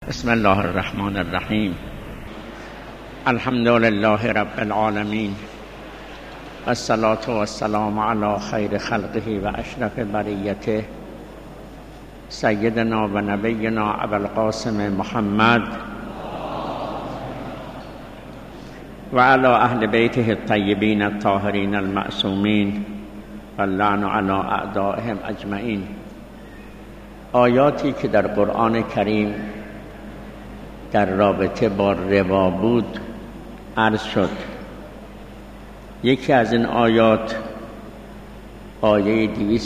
بسم الله الرحمن الرحیم. الحمد لله رب العالمین والصلاة والسلام علی خیر خلقه و اشرف بریته سیدنا و نبینا ابوالقاسم محمد و علی اهل بیته الطیبین الطاهرین المعصومین واللعن علی اعدائهم اجمعین. آیاتی که در قرآن کریم در رابطه با ربا بود عرض شد. یکی از این آیات آیه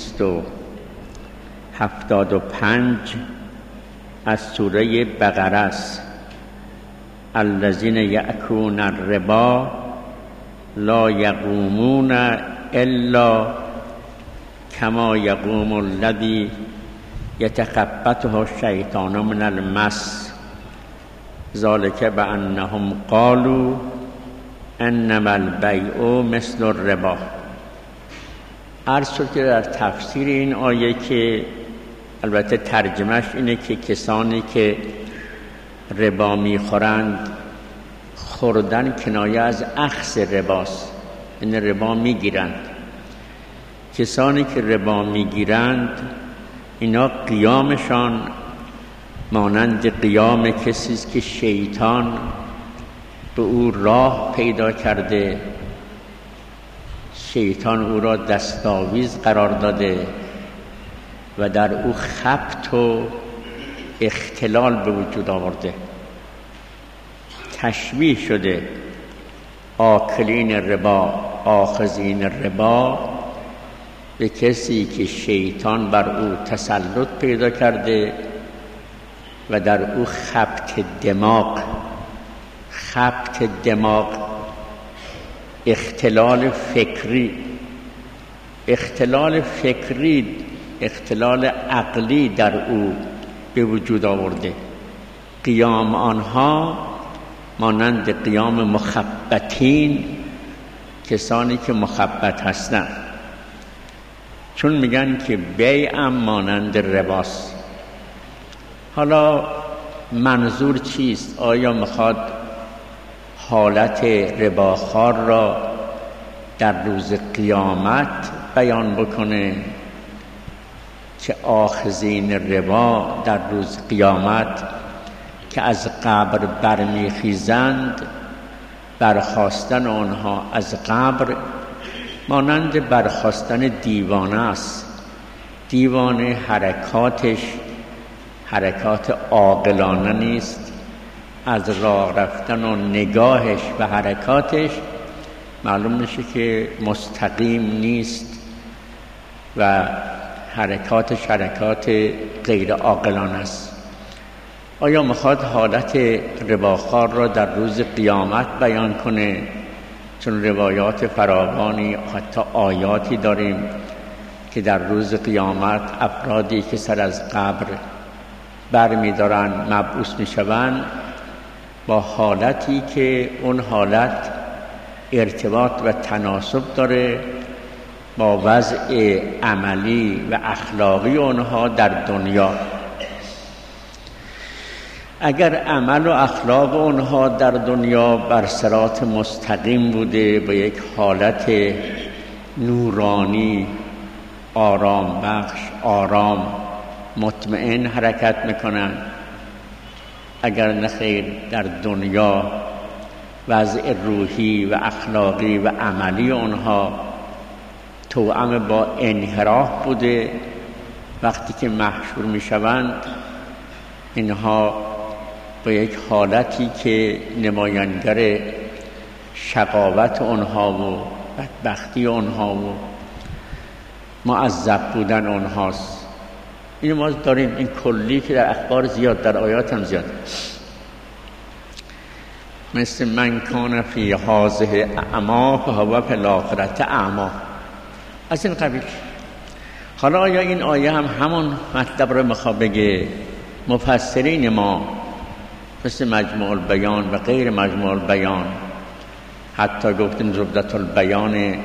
275 از سوره بقره است. الذین یأکلون الربا لا یقومون الا کما یقوم الذی یتخبطه الشیطان من المس ذلك بأنهم قالوا انما البیع مثل الربا. عرض شد که در تفسیر این آیه که البته ترجمهش اینه که کسانی که ربا میخورند، خوردن کنایه از اخذ رباست، این ربا میگیرند. کسانی که ربا میگیرند اینا قیامشان مانند قیام کسی است که شیطان به او راه پیدا کرده، شیطان او را دستاویز قرار داده و در او خبط و اختلال به وجود آورده. تشبیه شده آکلین ربا، آخذین ربا به کسی که شیطان بر او تسلط پیدا کرده و در او خبط دماغ، اختلال فکری، اختلال عقلی در او به وجود آورده. قیام آنها مانند قیام مخبطین، کسانی که مخبط هستند، چون میگن که بیع مانند رباست. حالا منظور چیست؟ آیا میخواد حالت رباخوار را در روز قیامت بیان بکنه که آخذین ربا در روز قیامت که از قبر برمیخیزند، برخاستن آنها از قبر مانند برخاستن دیوانه است. دیوانه حرکات عاقلانه نیست، از راه رفتن و نگاهش و حرکاتش معلوم میشه که مستقیم نیست و حرکاتش حرکات غیر عاقلانه است. آیا میخواد حالت رباخوار را در روز قیامت بیان کنه؟ چون روایات فراوانی، حتی آیاتی داریم که در روز قیامت افرادی که سر از قبر بر می‌دارن مبعوث می‌شوند با حالتی که اون حالت ارتباط و تناسب داره با وضع عملی و اخلاقی اونها در دنیا. اگر عمل و اخلاق اونها در دنیا بر صراط مستقیم بوده، با یک حالت نورانی، آرام بخش، آرام، مطمئن حرکت میکنن، اگر نخیر در دنیا وضع روحی و اخلاقی و عملی اونها توأم با انحراف بوده، وقتی که محشور میشوند اینها با یک حالتی که نمایانگر شقاوت اونها و بدبختی اونها و معذب بودن اونهاست. این ما داریم، این کلی که در اخبار زیاد، در آیات هم زیاد، مثل من کان فی هذه اعمی فهو فی الاخرة اعمی، از این قبیل. حالا آیا این آیه هم همون مطلب رو میخواد بگه؟ مفسرین ما مثل مجموع البیان و غیر مجموع البیان، حتی گفتیم زبدة البیان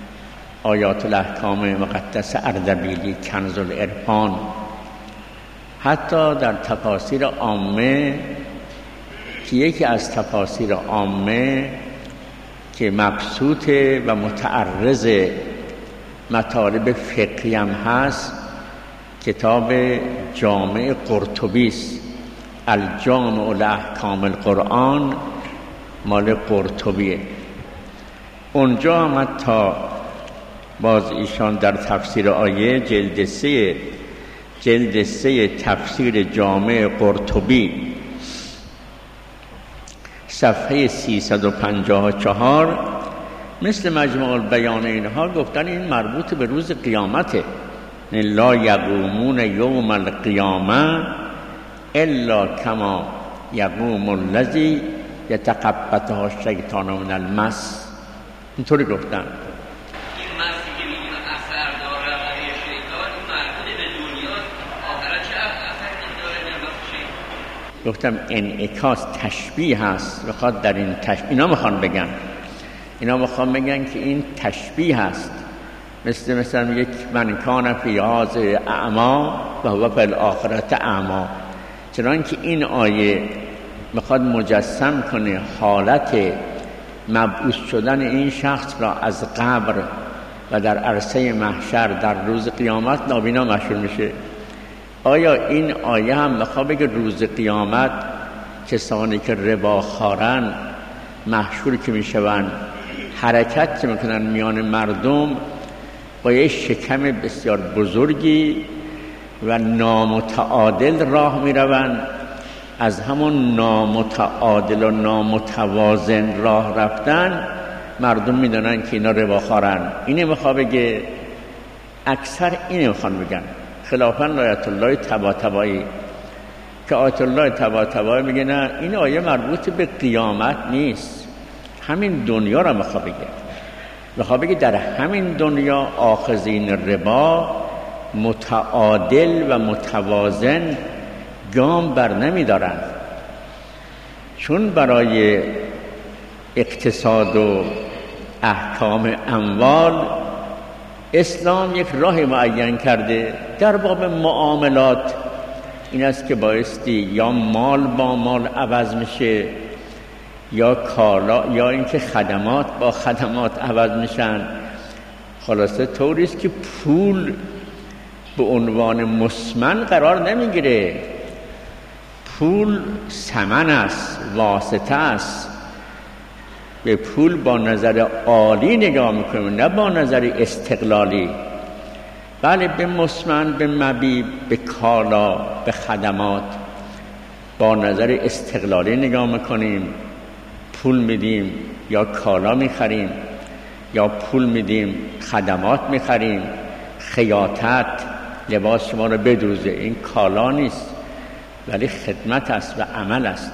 آیات الاحکام مقدس اردبیلی، کنز العرفان، حتی در تفاسیر عامه که یکی از تفاسیر عامه که مبسوط و متعرض مطالب فقهی هم هست، کتاب جامع قرطبی است، الجامع لاحکام القرآن، مال قرطبیه. اونجا هم حتی باز ایشان در تفسیر آیه جلد سه تفسیر جامع قرطبی صفحه 354 مثل مجموع البیان اینها گفتن این مربوط به روز قیامته. لا یقومون یوم القیامه الا کما یقوم الذی یتقبطه الشیطان من المس. اینطوری گفتن. گفتم انعکاس تشبیه هست، بخواد در این اینا میخوان بگن که این تشبیه هست. مثلا میگه من کان فی هذه اعمی و هو فی الاخرة اعمی. چنانکه این آیه میخواد مجسم کنه حالت مبعوث شدن این شخص را از قبر و در عرصه محشر در روز قیامت نابینا مشهور میشه. آیا این آیه هم میخواد بگه روز قیامت کسانی که رباخوارن محشور که میشون، حرکت که میکنن میان مردم با یه شکم بسیار بزرگی و نامتعادل راه میروند. از همون نامتعادل و نامتوازن راه رفتن مردم میدونن که اینا رباخوارن. اینه میخواد بگه، اکثر اینه میخوان بگن، خلافاً آیت الله طباطبایی که آیت الله طباطبایی میگه نه، این آیه مربوط به قیامت نیست، همین دنیا را میخواد بگه در همین دنیا آخذین ربا متعادل و متوازن گام بر نمیدارن، چون برای اقتصاد و احکام اموال اسلام یک راه معین کرده. در باب معاملات این است که بایستی یا مال با مال عوض میشه یا کالا، یا اینکه خدمات با خدمات عوض میشن. خلاصه طوری است که پول به عنوان مسمن قرار نمیگیره. پول ثمن است، واسطه است. به پول با نظر عالی نگاه میکنیم، نه با نظر استقلالی. بله، به مسمن، به مبیع، به کالا، به خدمات با نظر استقلالی نگاه میکنیم. پول میدیم یا کالا میخریم، یا پول میدیم خدمات میخریم. خیاطت لباس شما رو بدوزه، این کالا نیست ولی خدمت است و عمل است.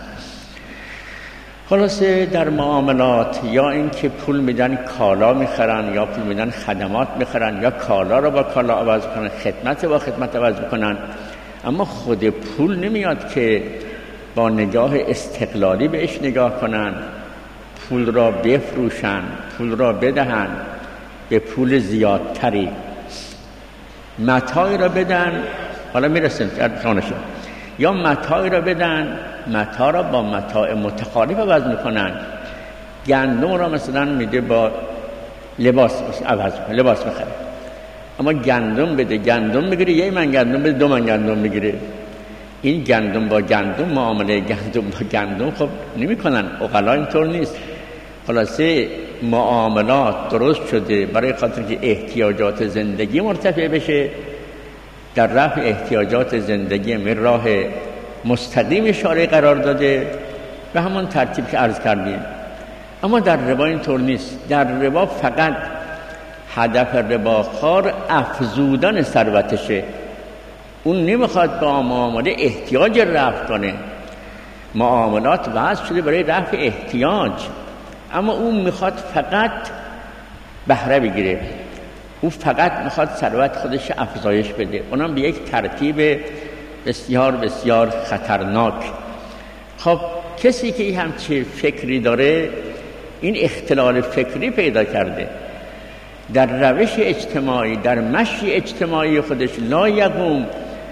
خلاصه در معاملات یا اینکه پول میدن کالا میخرن، یا پول میدن خدمات میخرن، یا کالا رو با کالا عوض میکنن، خدمت با خدمت عوض میکنن. اما خود پول نمیاد که با نگاه استقلالی بهش نگاه کنن، پول را بفروشن، پول را بدهن به پول زیادتری، متاعی را بدن. حالا میرسیم جانشون، یا متاعی را بدن، متاع را با متاع متخالف عوض میکنن. گندم را مثلا میده با لباس عوض میکنه، لباس میخره. اما گندم بده، گندم میگیره، یه من گندم بده، 2 من گندم میگیره. این گندم با گندم، معامله گندم با گندم خب نمیکنن. عقلا اینطور نیست. خلاصه معاملات درست شده برای خاطر که احتیاجات زندگی مرتفع بشه. در رفع احتیاجات زندگی من راه مستقیم شارع قرار داده به همون ترتیب که عرض کردیم. اما در ربا اینطور نیست. در ربا فقط هدف رباخوار افزودن ثروتشه. اون نمیخواد با معامله احتیاج رفع کنه. معاملات وضع شده برای رفع احتیاج، اما اون میخواد فقط بهره بگیره. او فقط میخواد ثروت خودش افزایش بده، اونم به یک ترتیب بسیار بسیار خطرناک. خب کسی که این همچین فکری داره، این اختلال فکری پیدا کرده در روش اجتماعی، در مشی اجتماعی خودش. لا یقوم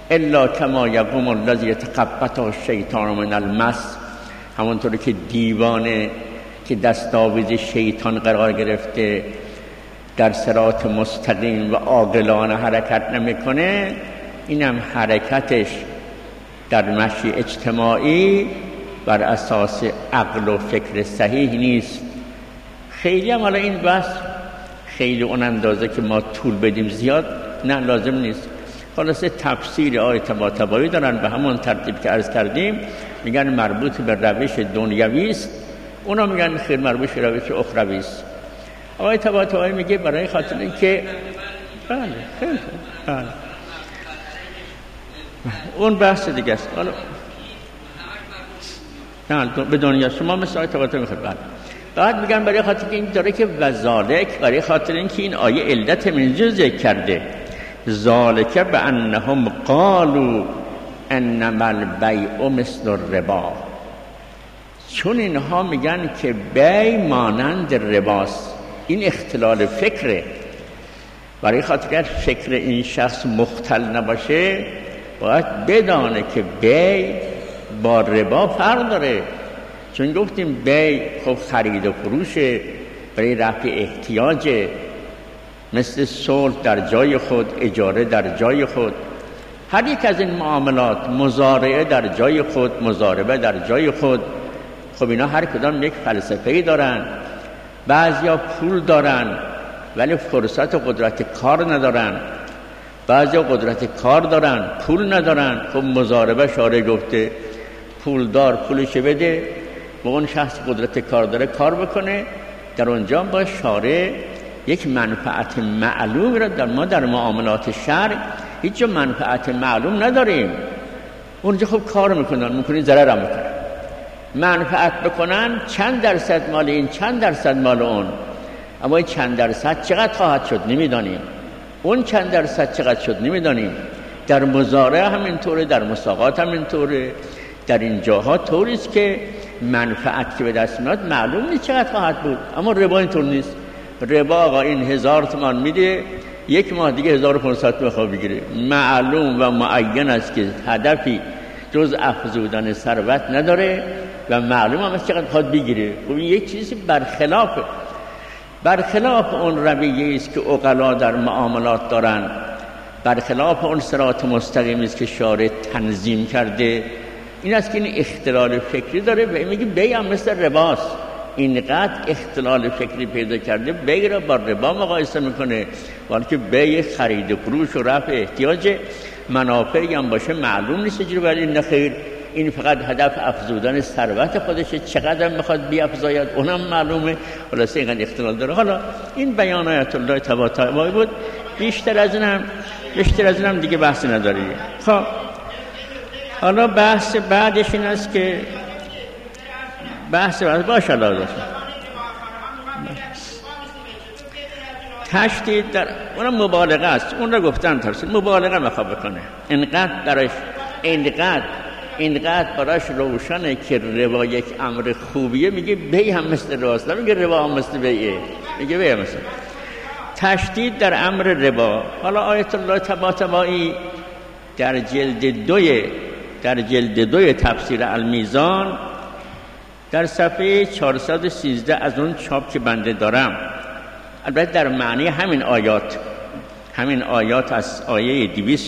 الا کما یقوم الذی یتخبطه الشیطان من المس، همونطوری که دیوانه که دستاویز شیطان قرار گرفته در صراط مستقیم و عاقلانه حرکت نمیکنه، اینم حرکتش در مشی اجتماعی بر اساس عقل و فکر صحیح نیست. خیلی هم حالا این بحث خیلی اون اندازه که ما طول بدیم زیاد نه لازم نیست. خلاصه تفسیر آیه طباطبایی دارن به همون ترتیب که عرض کردیم، میگن مربوط به روش دنیوی است، اونا میگن خیر مربوط به روش اخروی است. آیه طباطبایی میگه برای خاطر اینکه بله خیلی بله اون بحث دیگه است. حالا نه به دنیا شما مثل آیه طباطبایی میخواد بله. بعد میگن برای خاطر این داره که وذالک، برای خاطر اینکه این آیه علت منجز ذکر کرده، ذالک بانهم قالوا انما البیع مثل الربا، چون اینها میگن که بیع مانند رباست. این اختلال فکره. برای خاطر که فکر این شخص مختل نباشه باید بدانه که بیع با ربا فرق داره. چون گفتیم بیع خب خرید و فروشه، برای رفع احتیاجه، مثل صلح در جای خود، اجاره در جای خود، هر یک از این معاملات، مزارعه در جای خود، مضاربه در جای خود. خب اینا هر کدام یک فلسفه‌ای دارن. بعضیا پول دارن ولی فرصت و قدرت کار ندارن، بعضیا قدرت کار دارن پول ندارن. خب مضاربه شارع گفته پولدار پولش بده، و اون شخص قدرت کار داره کار بکنه. در اونجا با شارع یک منفعت معلوم را ما در معاملات شرع هیچ جا منفعت معلوم نداریم. اونجا خب کار میکنن ضرر هم میکنن، منفعت بکنن چند درصد مال این چند درصد مال اون، اما این چند درصد چقدر خواهد شد نمیدانیم، اون چند درصد چقدر شد نمیدانیم. در مزارع همینطوره، در مساقات همینطوره، در این جاها طوریست که منفعت که به دست میاد معلوم نیست چقدر خواهد بود. اما ربا اینطور نیست. ربا آقا این 1000 تومان میده، یک ماه دیگه 1500 تومان بگیره. معلوم و معین است که هدفی جز افزودن ثروت نداره و معلوم هم است چقدر خواهد بگیره. خب این یک چیزی برخلاف اون رویه است که عقلا در معاملات دارن، برخلاف اون صراط مستقیم است که شارع تنظیم کرده. این است که این اختلال فکری داره و میگه بیع هم مثل رباست. اینقدر اختلال فکری پیدا کرده بیع را با ربا مقایسه میکنه، ولی که بیع خرید و فروش و رفع احتیاج منافعی هم باشه معلوم نیست چجوری. ولی این خیر، این فقط هدف افزودن ثروت خودشه، چقدر میخواد بیافزاید اونم معلومه. خلاصه اینقدر اختلال داره. حالا این بیان آیت الله طباطبایی بود، بیشتر از اینم دیگه بحث نداره. خب حالا بحث بعدش این است که باشه لازم تشدید در اونم مبالغه است. اون رو گفتن تفسیر مبالغه میخواد بکنه، اینقدر براش روشنه که ربا یک امر خوبیه. میگه بیع هم مثل رباست، نمیگه ربا هم مثل بیعه، میگه بیع مثل تشدید در امر ربا. حالا آیت الله طباطبایی در جلد 2 تفسیر المیزان در صفحه 413 از اون چاپ که بنده دارم، البته در معنی همین آیات از آیه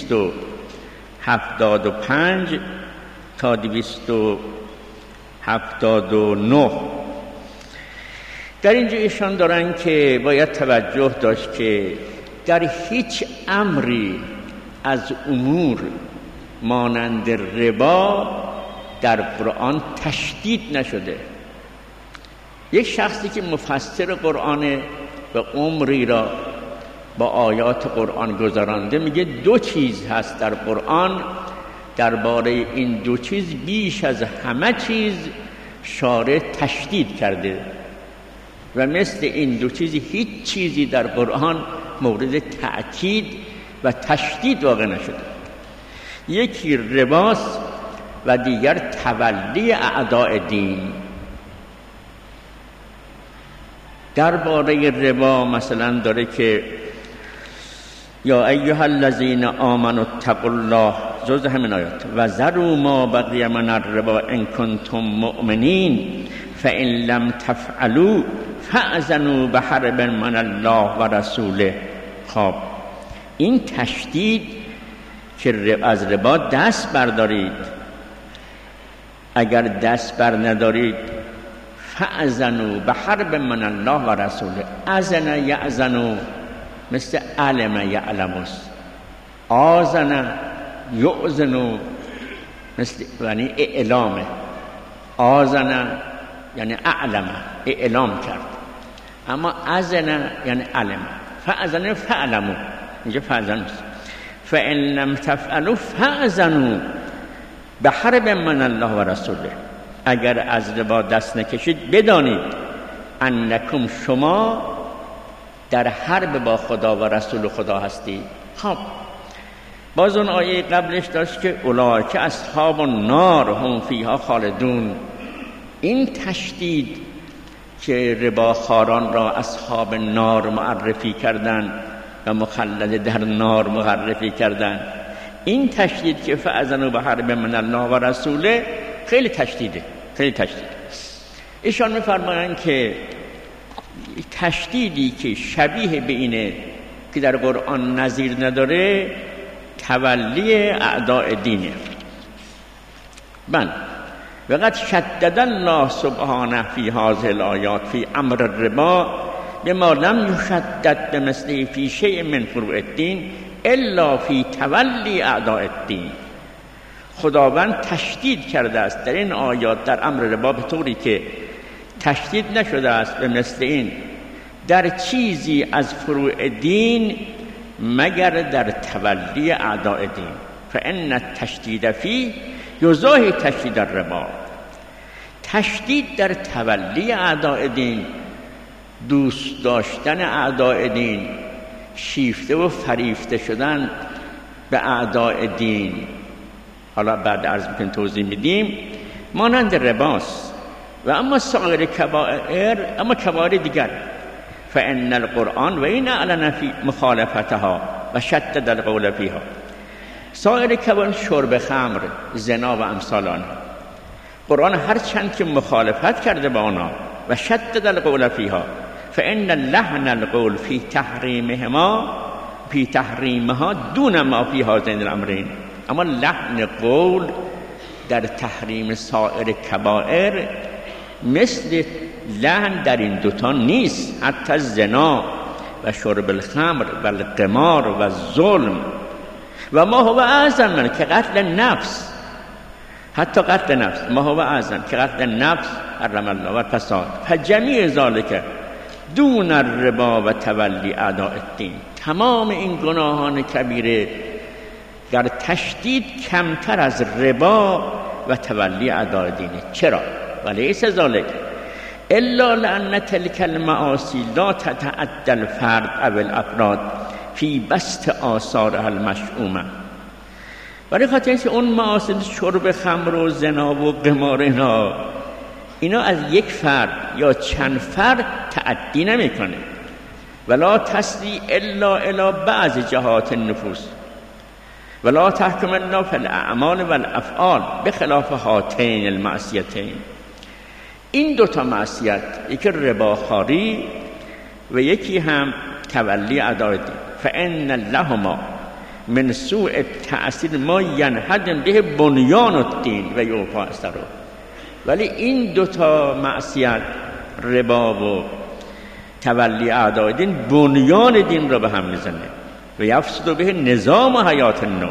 275 تا 279 در اینجا ایشان دارن که باید توجه داشت که در هیچ امری از امور مانند ربا در قرآن تشدید نشده. یک شخصی که مفسر قرآن و عمری را با آیات قرآن گذرانده میگه 2 چیز هست در قرآن، درباره این 2 چیز بیش از همه چیز شارع تشدید کرده و مثل این 2 چیز هیچ چیزی در قرآن مورد تأکید و تشدید واقع نشده. یکی رباست و دیگر تولی اعداء دین. درباره ربا مثلا داره که یا ایها الذین آمنوا اتقوا الله جز همین آیات و ذروا ما بقی من الربا ان کنتم مؤمنین فان لم تفعلوا فاذنوا بحرب من الله و رسوله. خب این تشدید که از ربا دست بردارید، اگر دست بر ندارید فاذنوا بحرب من الله و رسوله. اذن یأذن مثل علم یعلم، آذن یؤذن مثل یعنی اعلامه، آذن یعنی اعلم اعلام کرد، اما اذن یعنی علم. فاذن فعلموا، اینجا فاذن فان لم تفعلوا فاذنوا بحرب من الله و رسوله. اگر از ربا دست نکشید بدانید انکم شما در حرب با خدا و رسول خدا هستید. خب باز اون آیه قبلش داشت که اولئک اصحاب النار هم فیها خالدون. این تشدید که رباخواران را اصحاب نار معرفی کردن و مخلد در نار معرفی کردن، این تشدید که فاذنوا بحرب من الله و رسوله خیلی تشدیده، خیلی تشدید. ایشان می‌فرمایند که تشدیدی که شبیه به اینه که در قرآن نظیر نداره تولی اعداء دینه. وقد شدد الله سبحانه فی هذه الآیات فی امر الربا بما لم یشدد بمثله فی شیء من فروع الدین الا فی تولی اعداء الدین. خداوند تشدید کرده است در این آیات در امر ربا به طوری که تشدید نشده است به مثل این در چیزی از فروع دین مگر در تولی اعداء دین. فان التشدید فی یضاهی تشدید الربا. تشدید در تولی اعداء دین، دوست داشتن اعداء دین، شیفته و فریفته شدن به اعداء دین، حالا بعد عرض میکنیم توضیح میدیم، مانند رباست. و اما سایر کبائر، اما کبائر دیگر، فان القرآن و این اعلن فی مخالفتها و شدد القول فیها. سایر کبائر شرب خمر، زنا و امثال آنها، قرآن هر چند که مخالفت کرده با آنها و شدد القول فیها، فان لحن القول فی تحریمها دون ما فی هذین الامرین. اما لحن قول در تحریم سایر کبائر مثل لحن در این دوتا نیست. حتی زنا و شرب الخمر و القمار و ظلم و ما هو اعظم من که قتل نفس، حتی قتل نفس ما هو اعظم که قتل نفس حرم الله و فساد فجمیع ذالک دون الربا و تولی اعداء الدین. تمام این گناهان کبیره در تشدید کمتر از ربا و تولی اعداء دینه. چرا؟ ولیس ذالک الا لان تلک المعاصی لا تتعدى الفرد او الافراد فی بسط آثارها المشؤومه. برای خاطر اینکه اون معاصی شرب خمر و زنا و قمار اینا از یک فرد یا چند فرد تعدی نمیکنه. ولا تسری الا الی بعض جهات النفوس ولا تحکم الا فی الاعمال والافعال بخلاف هاتین المعصیتین. این دوتا معصیت، یکی رباخواری و یکی هم تولی اعداء دین، فان لهما من سوء التأثیر ما ینهدم به بنیان الدین و یوفی اثره. ولی این دوتا معصیت، ربا و تولی اعداء دین، بنیان دین را به هم میزنه و یفسد به نظام حیات نو.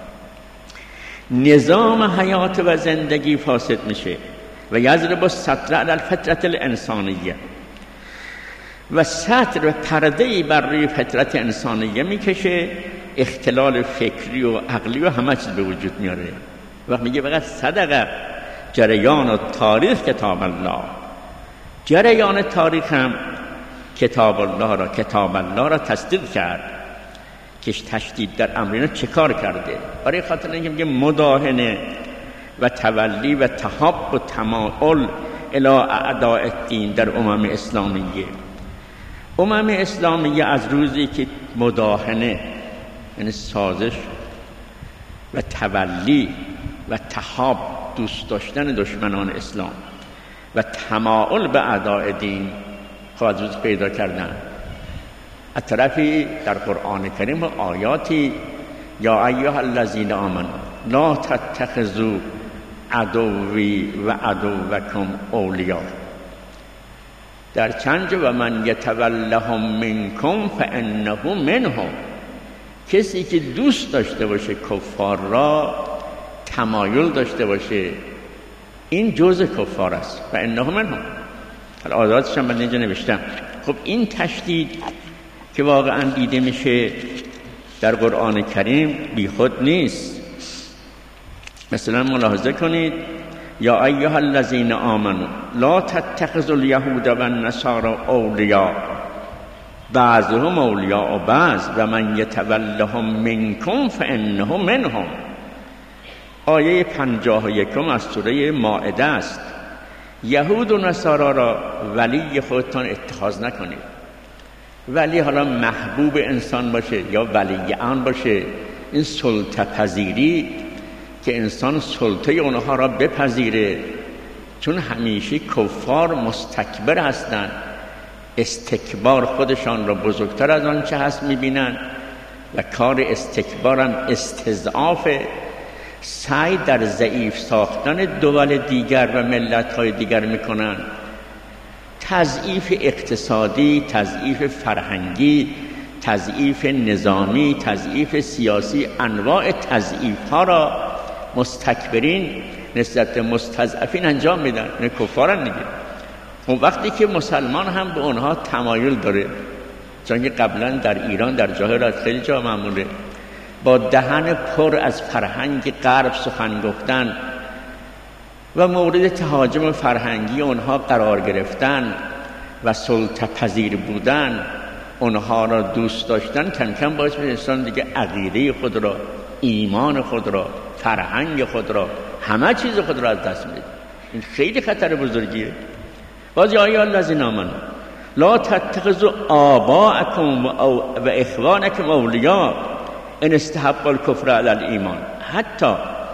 نظام حیات و زندگی فاسد میشه و یضرب السطر علی الفطرة الانسانیه، و سطر و پرده‌ای بر روی فطرت انسانیه میکشه، اختلال فکری و عقلی و همه چیز به وجود میاره. وقت میگه فقط صدقه جریان و تاریخ کتاب الله، جریان تاریخ هم کتاب الله را تصدیق کرد که تشدید در امرینه چه کار کرده. برای خاطر اینکه میگه مداهنه و تولی و تحاب و تمایل الی اعداء الدین در امم اسلامیه. امم اسلامیه از روزی که مداهنه یعنی سازش و تولی و تحاب، دوست داشتن دشمنان اسلام و تمایل به اعداء دین خواهد روز پیدا کردن. از طرفی در قرآن کریم آیاتی یا ایها الذین آمنوا لا تتخذوا عدوی و عدوکم اولیاء، در چند جا و من یتولهم منکم فانه منهم، کسی که دوست داشته باشه کفار را، تمایل داشته باشه، این جزء کفار است. فانه منهم. آیاتش هم من اینجا نوشتم. خب این تشدید که واقعا دیده میشه در قرآن کریم بی خود نیست. مثلا ملاحظه کنید یا ایها الذین آمنوا لا تتخذوا اليهود والنصارى اولیاء بعضهم اولیاء بعض و من یتولهم منکم فانه منهم. آیه 51 از سوره مائده است. یهود و نصارا را ولی خودتان اتخاذ نکنید. ولی حالا محبوب انسان باشه یا ولی آن باشه، این سلطه پذیری که انسان سلطه اونها را بپذیره، چون همیشه کفار مستکبر هستند، استکبار خودشان را بزرگتر از آنچه هست میبینن و کار استکبارم استضعاف، سعی در ضعیف ساختن دول دیگر و ملت‌های دیگر میکنن، تضعیف اقتصادی، تضعیف فرهنگی، تضعیف نظامی، تضعیف سیاسی، انواع تضعیف ها را مستکبرین نسبت به مستضعفین انجام میدن. نه کفارن دیگه. اون وقتی که مسلمان هم به اونها تمایل داره، چون که قبلا در ایران در جاهلیت خیلی جا معموله با دهن پر از فرهنگ غرب سخن گفتن و مورد تهاجم فرهنگی اونها قرار گرفتن و سلطه پذیر بودن، اونها را دوست داشتن، کم کم باعث میشه انسان دیگه عقیده خود را، ایمان خود را، فرهنگ خود را، همه چیز خود را از دست میده. این خیلی خطر بزرگیه. باز یا ایها الذین آمنوا لا تتخذوا آباءکم و اخوانکم اولیاء ان استحبوا الکفر علی الایمان. حتی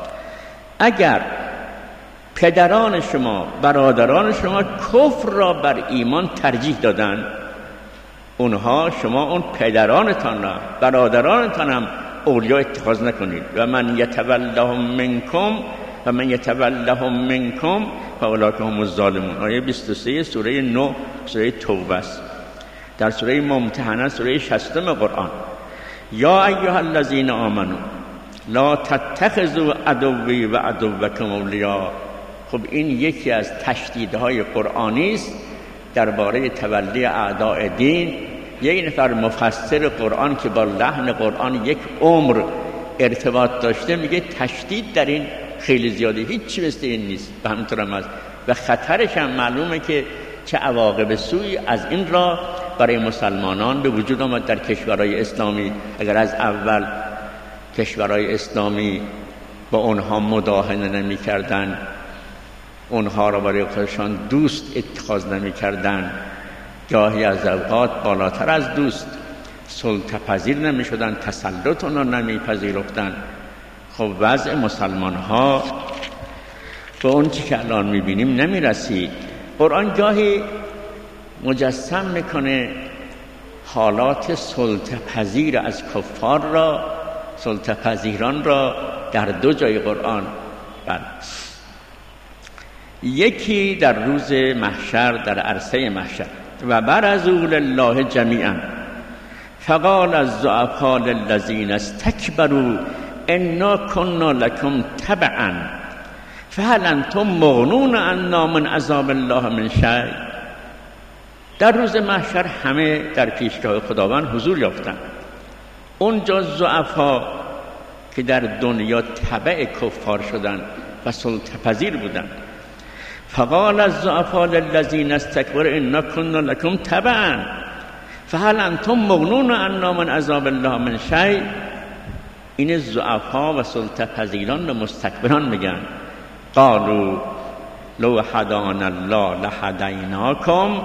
اگر پدران شما، برادران شما کفر را بر ایمان ترجیح دادن، اونها شما اون پدرانتان را، برادرانتان هم اولیاء اتخاذ نکنید. و من یتولهم منکم و من یتولهم منکم فاولئک هم الظالمون. آیه 23 سوره 9 سوره توبه است. در سوره ممتحنه سوره 60 قرآن یا ایها الذین آمنوا لا تتخذوا عدوی و عدوکم اولیاء. خب این یکی از تشدیدهای قرآنی است درباره تولی اعداء دین. یک نفر مفسر قرآن که با لحن قرآن یک عمر ارتباط داشته میگه تشدید در این خیلی زیاده، هیچی مثل این نیست. به همینطور هم هست و خطرش هم معلومه که چه عواقب سوی از این را برای مسلمانان به وجود آمد در کشورهای اسلامی. اگر از اول کشورهای اسلامی با اونها مداهنه نمی کردن، اونها را برای خودشان دوست اتخاذ نمی کردن، گاهی از اوقات بالاتر از دوست سلطه پذیر نمی شدن، تسلط اونها نمی پذیرفتن، خب وضع مسلمان ها به اون چی که الان می بینیم نمی رسید. قرآن گاهی مجسم میکنه حالات سلطه پذیر از کفار را، سلطه پذیران را در دو جای قرآن. یکی در روز محشر، در عرصه محشر، و برزوا لله جمیعا فقال الضعفاء للذین استکبروا انا کنا لکم تبعا فهل انتم مغنون عنا من عذاب الله من شیء. در روز محشر همه در پیشگاه خداوند حضور یافتند. اونجا ضعفا که در دنیا تبع کفار شدند و سلطه پذیر بودند، فقال الضعفاء للذین استکبروا انا کنا لکم تبعا فهل انتم مغنون عنا من عذاب الله من شیء. این ضعفا و سلطه پذیران به مستکبران میگن قالوا لو هدانا الله لهدیناکم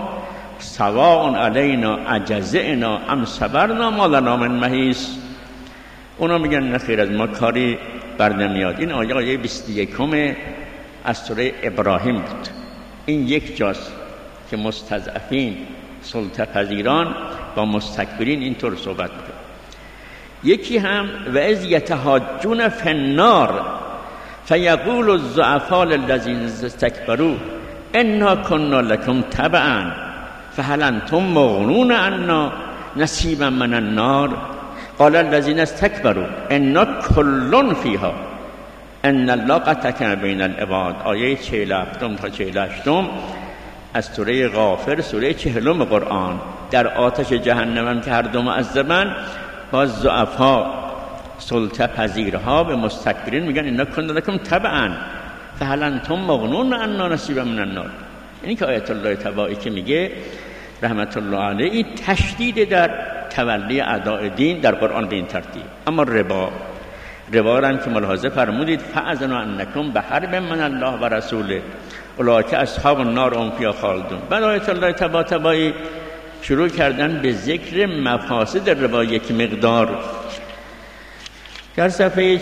سواء علینا اجزعنا ام صبرنا ما لنا من محیص. اونا میگن نه خیر از ما کاری بر نمیاد. این آیه 21 از سوره ابراهیم بود. این یک جاست که مستضعفین سلطه پذیران با مستکبرین اینطور صحبت میکنه. یکی هم و اذ یتحاجون فی النار فیقول الضعفاء للذین استکبروا انا کنا لکم تبعا فهل انتم مغنون عنا نصیبا من النار قال الذین استکبروا انا کل فیها ان الله قد حکم بین العباد. آیه 47 تا 48 از سوره غافر، سوره 40 قرآن. در آتش جهنم هم که هر دو معذبن، باز ضعفا سلطه پذیرها به مستکبرین میگن اینا کنا لکم تبعا فهل انتم مغنون عنا نصیبا من النار. یعنی که آیت الله طباعی که میگه رحمت الله علیه، این تشدید در تولی اعداء دین در قرآن به این ترتیب. اما ربا را هم که ملاحظه فرمودید فاذنوا انکم بحرب من الله و رسوله اولئک اصحاب النار هم فیها خالدون. بعد آیت الله طباعی شروع کردن به ذکر مفاسد ربا یک مقدار. در صفحه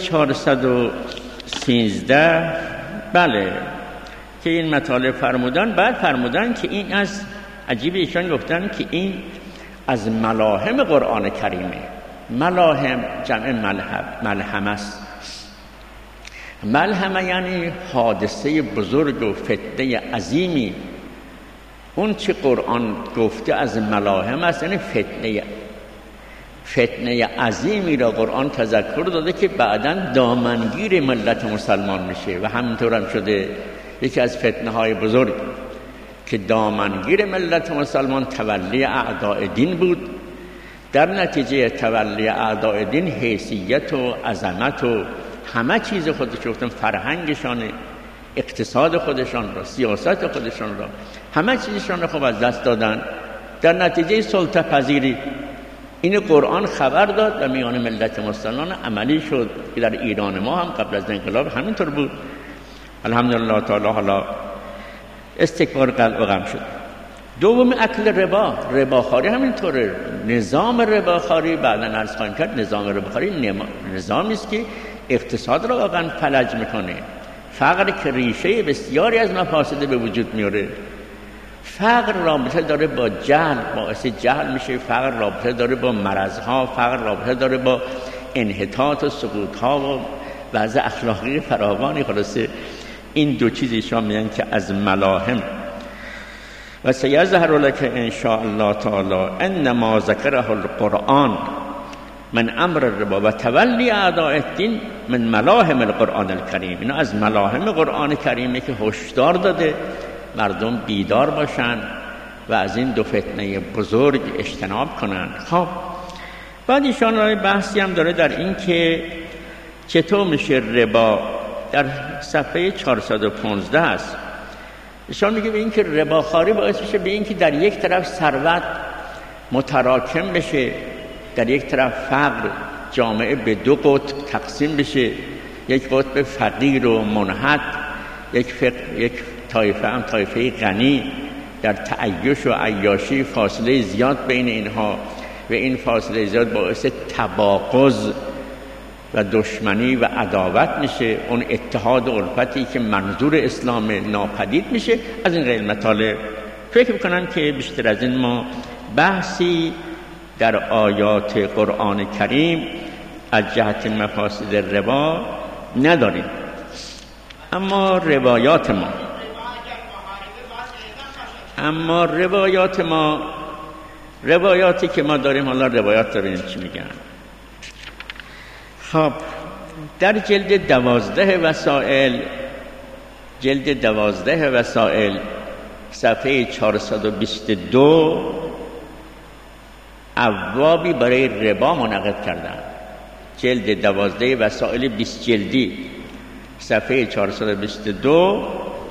413 بله که این مطالب فرمودن. بعد فرمودن که این از عجیب، ایشان گفتن که این از ملاهم قرآن کریمه. ملاهم جمع ملهم است. ملهمه یعنی حادثه بزرگ و فتنه عظیمی. اون چه قرآن گفته از ملاهم است، یعنی فتنه عظیمی را قرآن تذکر داده که بعداً دامنگیر ملت مسلمان میشه و همینطور هم شده. یکی از فتنه های بزرگ که دامنگیر ملت مسلمان تولی اعداء دین بود. در نتیجه تولی اعداء دین حیثیت و عظمت و همه چیز خودشون، فرهنگشان، اقتصاد خودشان را، سیاست خودشان را، همه چیزشان را خب از دست دادن. در نتیجه سلطه پذیری این قرآن خبر داد و میان ملت مسلمان عملی شد که در ایران ما هم قبل از انقلاب همینطور بود. الحمدلله تعالی حالا استکبار قلب و غم شد. دوم اکل رباخواری همینطوره. نظام رباخواری بعداً عرض خواهیم کرد، نظام رباخواری نظامی است که اقتصاد را واقعا فلج میکنه. فقر که ریشه بسیاری از مفاسد به وجود میاره. فقر رابطه داره با جهل، باعث جهل میشه. فقر رابطه داره با مرضها، فقر رابطه داره با انحطاط و سقوطها و وضع اخلاقی فراوانی. خلاصه این دو چیز ایشان میگن که از ملاهم. و سیظهر لک ان شاء الله تعالی انما ذکره القرآن من امر الربا و تولی اعداء الدین من ملاهم القرآن الکریم. اینا از ملاهم قرآن کریمه که هشدار داده مردم بیدار باشن و از این دو فتنه بزرگ اجتناب کنن. خب بعد ایشان راه بحثی هم داره در این که چطور میشه ربا. در صفحه 415 است. ایشان میگه به این که رباخواری باعث میشه به این که در یک طرف ثروت متراکم بشه، در یک طرف فقر، جامعه به دو قطب تقسیم بشه، یک قطب فقیر و منحط، یک طایفه هم طایفه غنی، در تعیش و عیاشی فاصله زیاد بین اینها و این فاصله زیاد باعث تباغض و دشمنی و عداوت میشه. اون اتحاد و الفتی که منظور اسلام ناپدید میشه. از این قبیل مطالب فکر میکنم که بیشتر از این ما بحثی در آیات قرآن کریم از جهت مفاسد ربا نداریم. اما روایاتی که ما داریم، حالا روایات داریم چی میگن. خب در جلد 12 وسائل صفحه 422 ابوابی برای ربا منعقد کردن. جلد 12 وسائل 20 جلدی صفحه 422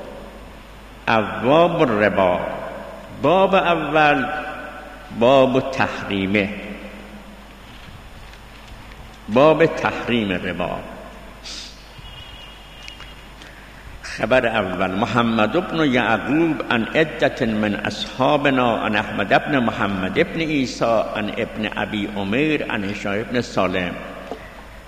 ابواب الربا. باب اول باب تحریمه، باب تحریم ربا. خبر اول محمد بن یعقوب عن عدة من اصحابنا عن احمد بن محمد بن عیسی عن ابن ابی عمیر عن هشام بن سالم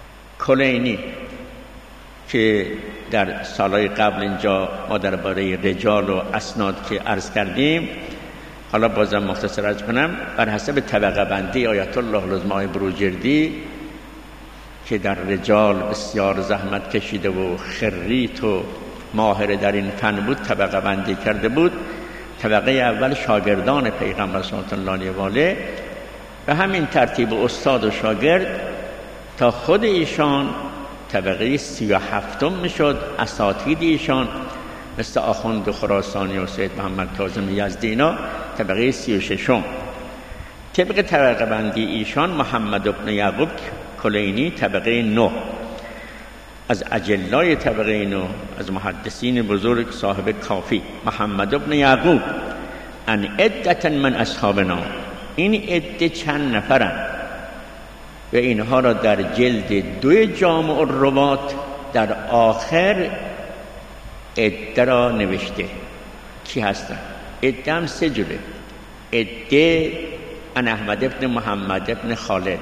کلینی که در سالهای قبل اینجا ما درباره رجال و اسناد که عرض کردیم، حالا بازم مختصر عرض کنم. بر حسب طبقه بندی آیت الله العظمی بروجردی که در رجال بسیار زحمت کشیده و خریت و ماهر در این فن بود، طبقه بندی کرده بود. طبقه اول شاگردان پیغمبر صلی الله علیه و آله، به همین ترتیب استاد و شاگرد تا خود ایشان طبقه 37م میشد. اساتید ایشان مثل آخوند خراسانی و سید محمد کاظم یزدی اینا طبقه 36م. طبق طبقه بندی ایشان محمد ابن یعقوب کلینی طبقه 9 از اجلای طبقه 9 از محدثین بزرگ صاحب کافی. محمد ابن یعقوب ان عدة من اصحابنا، این عده چند نفرن و اینها را در جلد 2 جامع الروات در آخر عده را نوشته. کی هستن؟ عده هم 3 جوره. عده ان احمد ابن محمد ابن خالد،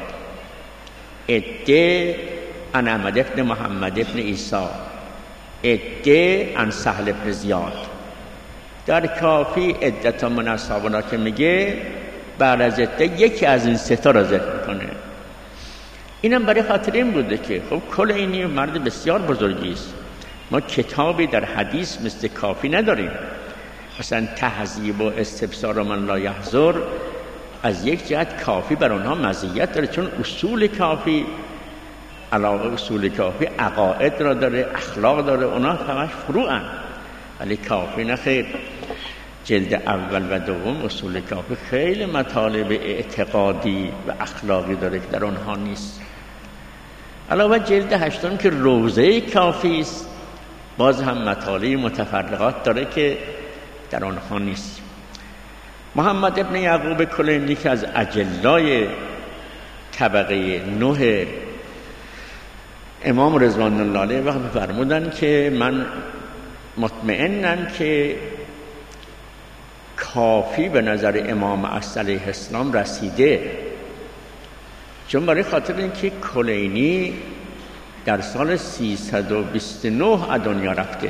عده ان احمد ابن محمد ابن عیسی، عده ان سهل ابن زیاد. در کافی عدة من اصحابنا که میگه بعد از عده یکی از این 3 تا را ذکر میکنه. اینم برای خاطر این بوده که خب کلینی مرد بسیار بزرگی است. ما کتابی در حدیث مثل کافی نداریم. مثلا تهذیب و استبصار من لا یحضر از یک جهت کافی بر اونها مزیت داره، چون اصول کافی علاوه اصول کافی عقاید را داره، اخلاق داره، اونها همش فروعن. ولی کافی نه خیر. جلد اول و دوم اصول کافی خیلی مطالب اعتقادی و اخلاقی داره که در اونها نیست. علاوه جلد 8 که روضه کافی است، باز هم مطالب متفرقات داره که در اونها نیست. محمد ابن یعقوب کلینی که از اجلای طبقه 9 امام رضوان الله علیه وقت فرمودن که من مطمئنم که کافی به نظر امام عصر علیه السلام رسیده، چون برای خاطر اینکه کلینی در سال 329 از دنیا رفته،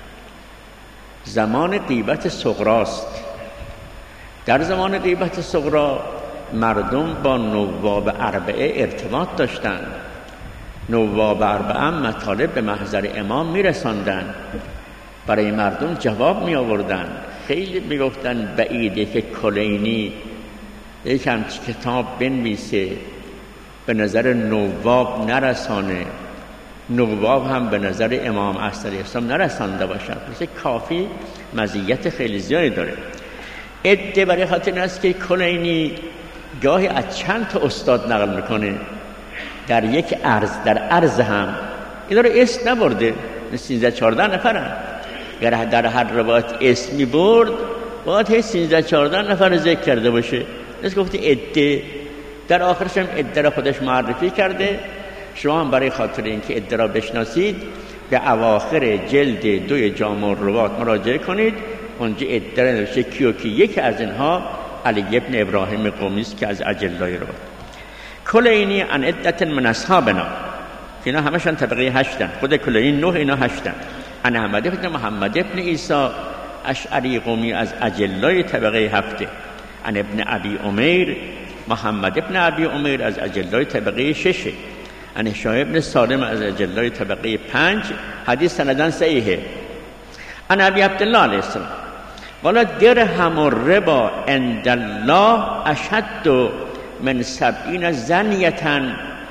زمان غیبت صغراست. در زمان غیبت صغرا مردم با نواب اربعه ارتباط داشتند. نواب اربعه مطالب به محضر امام میرساندن، برای مردم جواب می آوردن. خیلی میگفتن بعیده که کلینی یک همچی کتاب بنویسه به نظر نواب نرسانه، نواب هم به نظر امام عصر اسلام نرسانده باشد. مثل کافی مزیت خیلی زیادی داره. عده برای خاطر این است که کلینی گاهی از چند تا استاد نقل میکنه در یک عرض، در عرض هم اینا رو اسم نبرده، 13-14 نفرن. اگر در هر روایت اسمی برد باید 13-14 نفر ذکر کرده باشه. مثل گفتی عده، در آخرش هم عده را خودش معرفی کرده. شما هم برای خاطر اینکه عده را بشناسید به اواخر جلد 2 جامع الروات مراجعه کنید. اونجا عده را نوشته کی و کی. یکی از اینها علی ابن ابراهیم قمی است که از اجلای روات. کلینی ان عدة من اصحابنا، اینا همشون طبقه 8 خود کلینی 9 اینا 8. ان احمد ابن محمد ابن عیسی اشعری قمی از اجلای طبقه 7. ان ابن ابی عمیر محمد ابن ابی عمیر از اجلای طبقه 6. ان هشام ابن سالم از اجلای طبقه 5. حدیث سندن صحیحه. ان ابی عبدالله علیه السلام قال درهم الربا عند الله اشد من 70 زنیه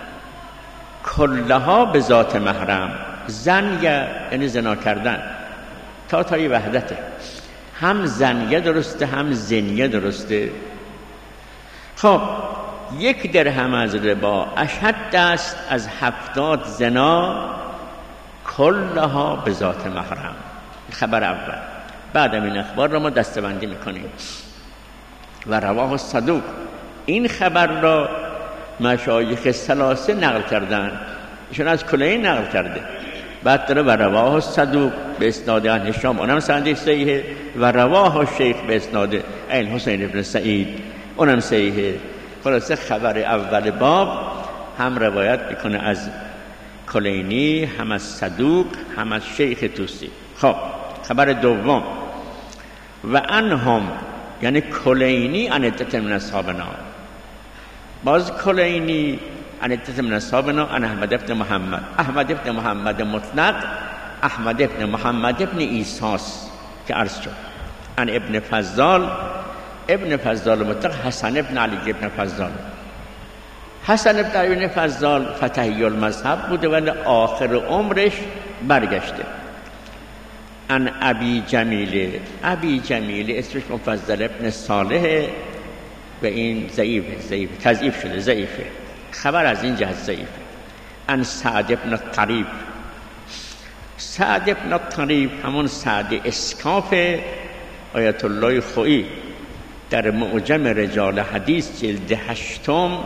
کلها به ذات محرم. زنیه یعنی زنا کردن، تای وحدته. هم زنیه درسته هم زنیه درسته. خب 1 درهم از ربا اشد است از 70 زنا کلها به ذات محرم. خبر اول. بعد این اخبار را ما دسته‌بندی میکنیم. و رواه الصدوق، این خبر را مشایخ ثلاثه نقل کردن، ایشون از کلینی نقل کرده. بعد داره و رواه الصدوق به اسناد عن هشام، اونم سندش صحیحه. و رواه الشیخ به اسناد عن حسین ابن سعید، اونم صحیحه. خلاصه خبر اول باب هم روایت میکنه از کلینی، هم از صدوق، هم از شیخ توسی. خب خبر دوم، و انهم یعنی کلینی عن عدة من اصحابنا، باز کلینی عن عدة من اصحابنا عن احمد بن محمد. احمد بن محمد مطلق احمد بن محمد بن عیساس که عرض شد. عن ابن فضال، ابن فضال مطلق حسن ابن علی ابن فضال. حسن ابن علی ابن فضال فتحی المذهب بوده ولی آخر عمرش برگشته. ان ابی جمیله، ابی جمیله اسمش مفضل ابن صالح و این ضعیفه، تضعیف شده، ضعیفه. خبر از این جهت ضعیفه. ان سعد ابن قریب، سعد ابن قریب همون سعد اسکاف آیت الله خویی در معجم رجال حدیث جلد 8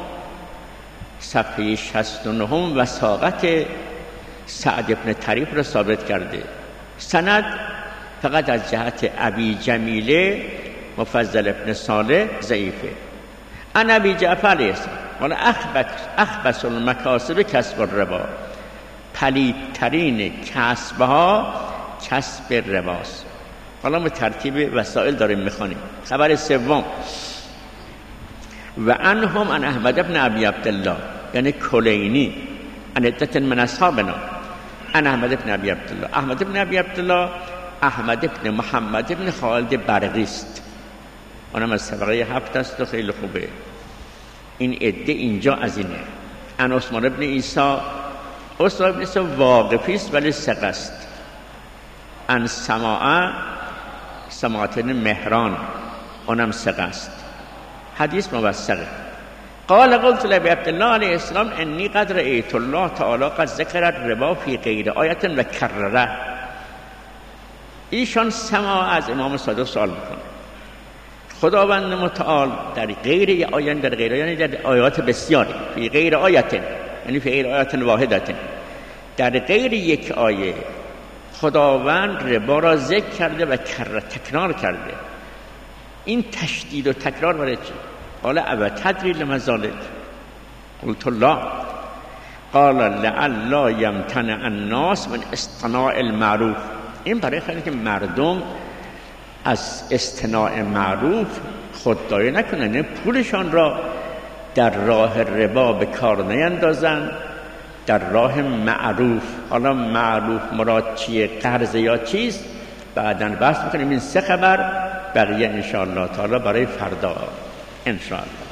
صفحه 69 وثاقت سعد ابن طریف را ثابت کرده. سند فقط از جهت ابی جمیله مفضل ابن صالح ضعیفه. ان ابی جعفر است ولی اخبث المکاسب کسب الربا، پلیدترین کسبها کسب رباست. حالا ما ترتیب وسائل داریم میخوانیم. خبر سوم، و انهم ان احمد ابن ابی عبدالله یعنی کلینی ان عدة من اصحابنا ان احمد ابن ابی عبدالله. احمد ابن ابی عبدالله احمد ابن محمد ابن خالد برقی است، اونم از طبقه 7 است و خیلی خوبه. این عده اینجا از اینه. ان عثمان ابن عیسی، عثمان ابن عیسی واقفی است ولی ثقه است. ان سماعه مهران، اونم ثقه است. حدیث موثقه. قال قلت لابی عبدالله علیه السلام انی قد رأیت الله تعالی قد ذکر الربا فی غیر آیت و کرره. ایشان سماع از امام صادق سوال میکنه. خداوند متعال در غیر آیه، در غیر یعنی در آیات بسیاری، فی غیر آیت یعنی فی غیر آیت واحدت، در غیر یک آیه خداوند ربا را ذکر کرده و تکرار کرده. این تشدید و تکرار برای چی؟ قال او تدری لما ذلک؟ قلت لا. قال لعل یمتنع الناس من اصطناع المعروف. این برای خیلی که مردم از اصطناع معروف خودداری نکنن، پولشان را در راه ربا به کار نیندازن، در راه معروف. حالا معروف مراد چیه؟ قرض یا چیست؟ بعداً بحث میکنیم. این 3 خبر، بقیه انشاءالله تعالی برای فردا انشاءالله.